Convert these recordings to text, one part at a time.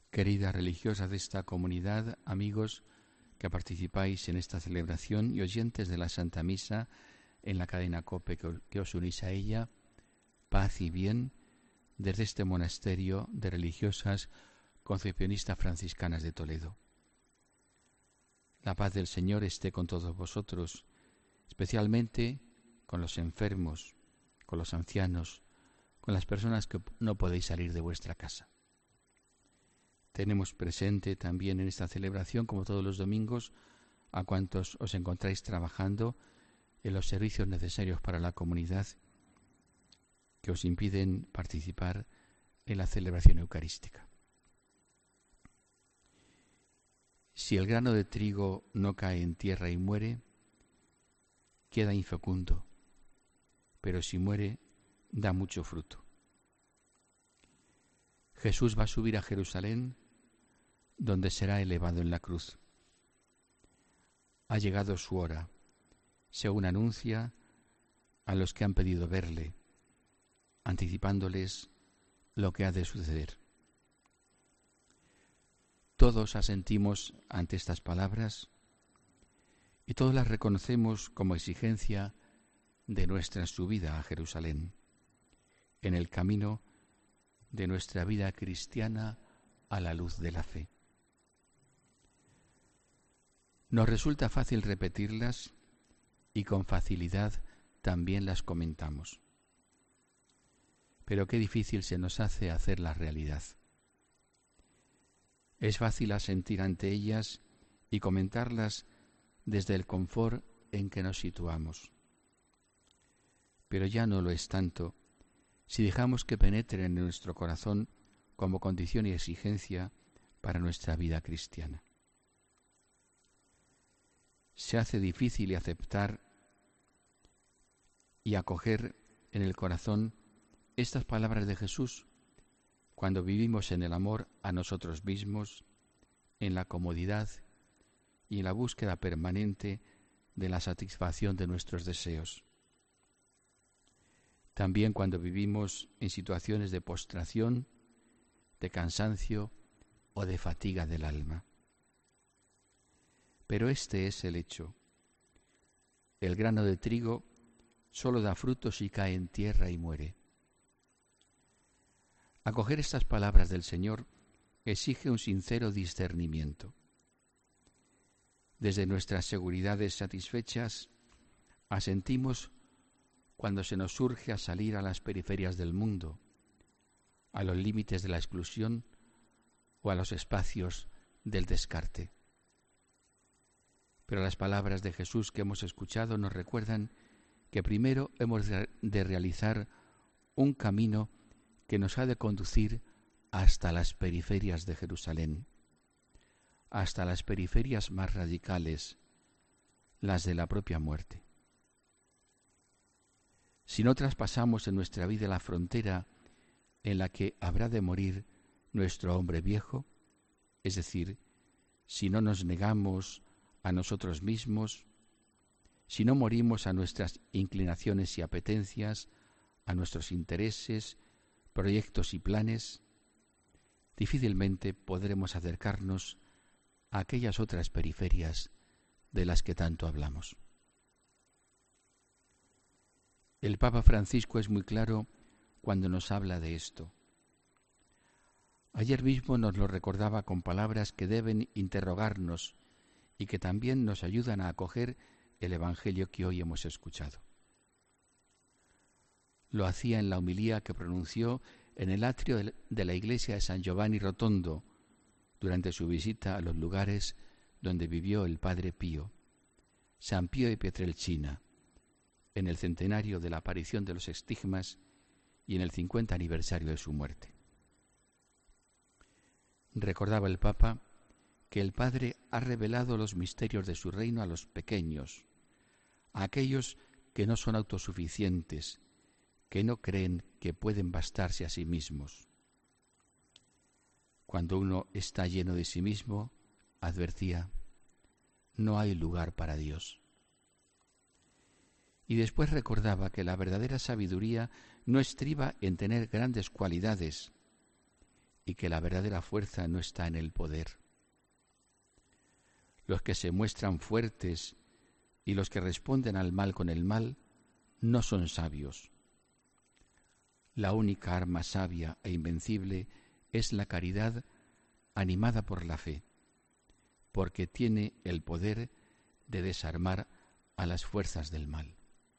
Querida religiosa de esta comunidad, amigos que participáis en esta celebración y oyentes de la Santa Misa en la cadena COPE que os unís a ella, paz y bien desde este monasterio de religiosas concepcionistas franciscanas de Toledo. La paz del Señor esté con todos vosotros, especialmente con los enfermos, con los ancianos, con las personas que no podéis salir de vuestra casa. Tenemos presente también en esta celebración, como todos los domingos, a cuantos os encontráis trabajando en los servicios necesarios para la comunidad que os impiden participar en la celebración eucarística. Si el grano de trigo no cae en tierra y muere, queda infecundo, pero si muere, da mucho fruto. Jesús va a subir a Jerusalén, donde será elevado en la cruz. Ha llegado su hora, según anuncia a los que han pedido verle, anticipándoles lo que ha de suceder. Todos asentimos ante estas palabras y todos las reconocemos como exigencia de nuestra subida a Jerusalén, en el camino de nuestra vida cristiana a la luz de la fe. Nos resulta fácil repetirlas y con facilidad también las comentamos. Pero qué difícil se nos hace hacerlas realidad. Es fácil asentir ante ellas y comentarlas desde el confort en que nos situamos. Pero ya no lo es tanto si dejamos que penetren en nuestro corazón como condición y exigencia para nuestra vida cristiana. Se hace difícil aceptar y acoger en el corazón estas palabras de Jesús cuando vivimos en el amor a nosotros mismos, en la comodidad y en la búsqueda permanente de la satisfacción de nuestros deseos. También cuando vivimos en situaciones de postración, de cansancio o de fatiga del alma. Pero este es el hecho. El grano de trigo solo da fruto si cae en tierra y muere. Acoger estas palabras del Señor exige un sincero discernimiento. Desde nuestras seguridades satisfechas, asentimos cuando se nos urge a salir a las periferias del mundo, a los límites de la exclusión o a los espacios del descarte. Pero las palabras de Jesús que hemos escuchado nos recuerdan que primero hemos de realizar un camino que nos ha de conducir hasta las periferias de Jerusalén, hasta las periferias más radicales, las de la propia muerte. Si no traspasamos en nuestra vida la frontera en la que habrá de morir nuestro hombre viejo, es decir, si no nos negamos a nosotros mismos, si no morimos a nuestras inclinaciones y apetencias, a nuestros intereses, proyectos y planes, difícilmente podremos acercarnos a aquellas otras periferias de las que tanto hablamos. El Papa Francisco es muy claro cuando nos habla de esto. Ayer mismo nos lo recordaba con palabras que deben interrogarnos y que también nos ayudan a acoger el Evangelio que hoy hemos escuchado. Lo hacía en la homilía que pronunció en el atrio de la iglesia de San Giovanni Rotondo durante su visita a los lugares donde vivió el Padre Pío, San Pío de Pietrelcina, en el centenario de la aparición de los estigmas y en el 50 aniversario de su muerte. Recordaba el Papa que el Padre ha revelado los misterios de su reino a los pequeños, a aquellos que no son autosuficientes, que no creen que pueden bastarse a sí mismos. Cuando uno está lleno de sí mismo, advertía, no hay lugar para Dios. Y después recordaba que la verdadera sabiduría no estriba en tener grandes cualidades, y que la verdadera fuerza no está en el poder. Los que se muestran fuertes y los que responden al mal con el mal no son sabios. La única arma sabia e invencible es la caridad animada por la fe, porque tiene el poder de desarmar a las fuerzas del mal.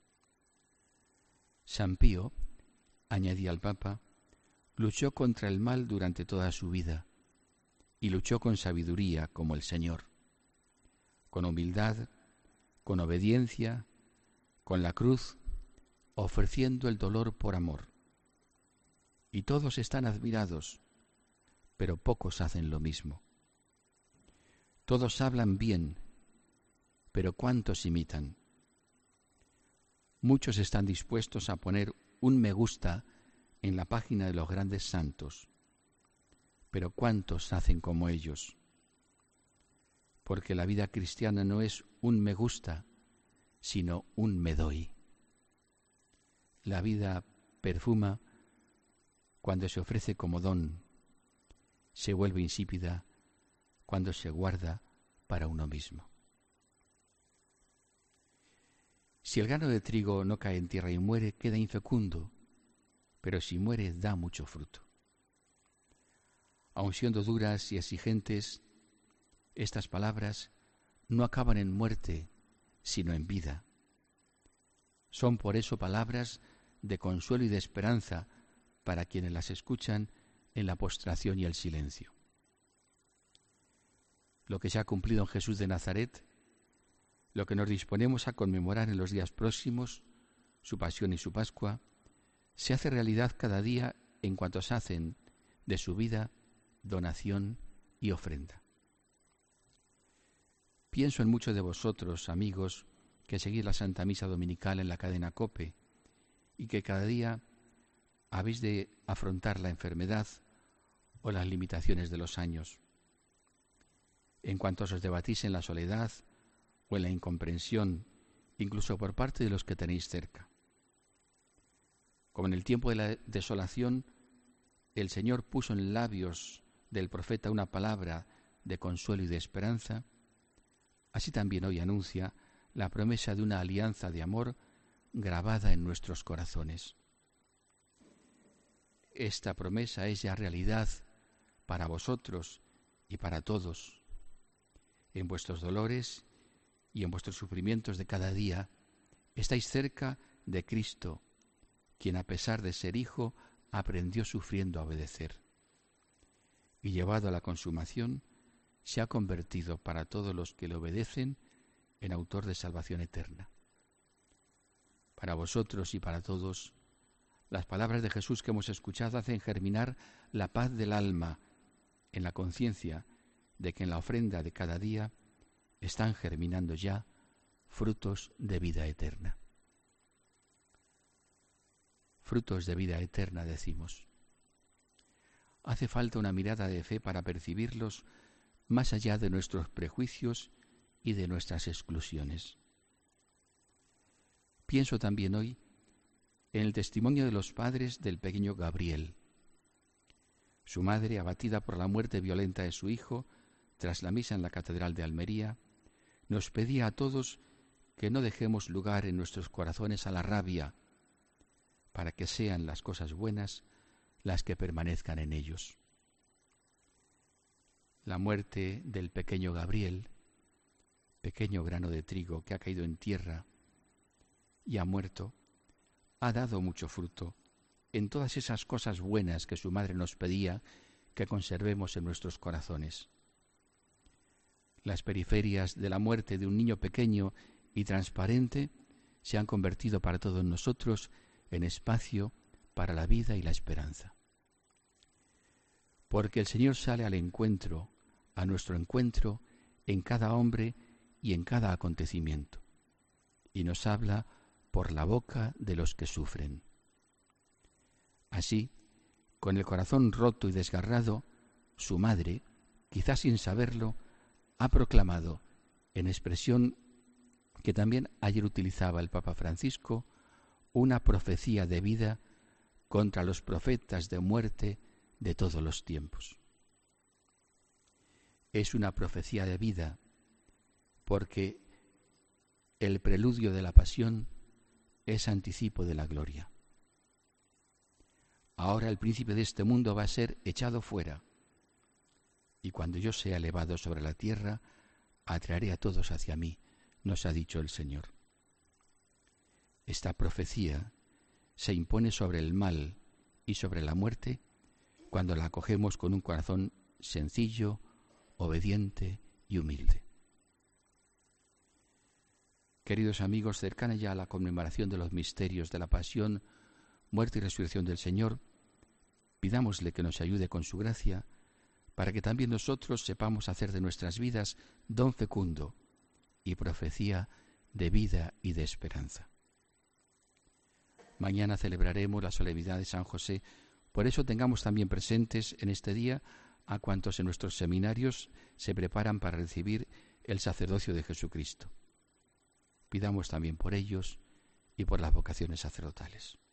San Pío, añadía el Papa, luchó contra el mal durante toda su vida y luchó con sabiduría como el Señor, con humildad, con obediencia, con la cruz, ofreciendo el dolor por amor. Y todos están admirados, pero pocos hacen lo mismo. Todos hablan bien, pero ¿cuántos imitan? Muchos están dispuestos a poner un me gusta en la página de los grandes santos, pero ¿cuántos hacen como ellos? Porque la vida cristiana no es un me gusta, sino un me doy. La vida perfuma cuando se ofrece como don, se vuelve insípida cuando se guarda para uno mismo. Si el grano de trigo no cae en tierra y muere, queda infecundo, pero si muere da mucho fruto. Aun siendo duras y exigentes, estas palabras no acaban en muerte, sino en vida. Son por eso palabras de consuelo y de esperanza para quienes las escuchan en la postración y el silencio. Lo que se ha cumplido en Jesús de Nazaret, lo que nos disponemos a conmemorar en los días próximos, su pasión y su Pascua, se hace realidad cada día en cuantos hacen de su vida donación y ofrenda. Pienso en muchos de vosotros, amigos, que seguís la Santa Misa Dominical en la cadena COPE y que cada día habéis de afrontar la enfermedad o las limitaciones de los años. En cuanto os debatís en la soledad o en la incomprensión, incluso por parte de los que tenéis cerca. Como en el tiempo de la desolación, el Señor puso en labios del profeta una palabra de consuelo y de esperanza, así también hoy anuncia la promesa de una alianza de amor grabada en nuestros corazones. Esta promesa es ya realidad para vosotros y para todos. En vuestros dolores y en vuestros sufrimientos de cada día estáis cerca de Cristo, quien a pesar de ser hijo aprendió sufriendo a obedecer. Y llevado a la consumación, se ha convertido para todos los que le obedecen en autor de salvación eterna. Para vosotros y para todos, las palabras de Jesús que hemos escuchado hacen germinar la paz del alma en la conciencia de que en la ofrenda de cada día están germinando ya frutos de vida eterna. Frutos de vida eterna, decimos. Hace falta una mirada de fe para percibirlos más allá de nuestros prejuicios y de nuestras exclusiones. Pienso también hoy en el testimonio de los padres del pequeño Gabriel. Su madre, abatida por la muerte violenta de su hijo, tras la misa en la Catedral de Almería, nos pedía a todos que no dejemos lugar en nuestros corazones a la rabia, para que sean las cosas buenas las que permanezcan en ellos. La muerte del pequeño Gabriel, pequeño grano de trigo que ha caído en tierra y ha muerto, ha dado mucho fruto en todas esas cosas buenas que su madre nos pedía que conservemos en nuestros corazones. Las periferias de la muerte de un niño pequeño y transparente se han convertido para todos nosotros en espacio para la vida y la esperanza. Porque el Señor sale al encuentro, a nuestro encuentro, en cada hombre y en cada acontecimiento, y nos habla por la boca de los que sufren. Así, con el corazón roto y desgarrado, su madre, quizás sin saberlo, ha proclamado, en expresión que también ayer utilizaba el Papa Francisco, una profecía de vida contra los profetas de muerte de todos los tiempos. Es una profecía de vida, porque el preludio de la pasión es anticipo de la gloria. Ahora el príncipe de este mundo va a ser echado fuera, y cuando yo sea elevado sobre la tierra, atraeré a todos hacia mí, nos ha dicho el Señor. Esta profecía se impone sobre el mal y sobre la muerte cuando la acogemos con un corazón sencillo, obediente y humilde. Queridos amigos, cercana ya a la conmemoración de los misterios de la pasión, muerte y resurrección del Señor, pidámosle que nos ayude con su gracia para que también nosotros sepamos hacer de nuestras vidas don fecundo y profecía de vida y de esperanza. Mañana celebraremos la solemnidad de San José, por eso tengamos también presentes en este día a cuantos en nuestros seminarios se preparan para recibir el sacerdocio de Jesucristo. Pidamos también por ellos y por las vocaciones sacerdotales.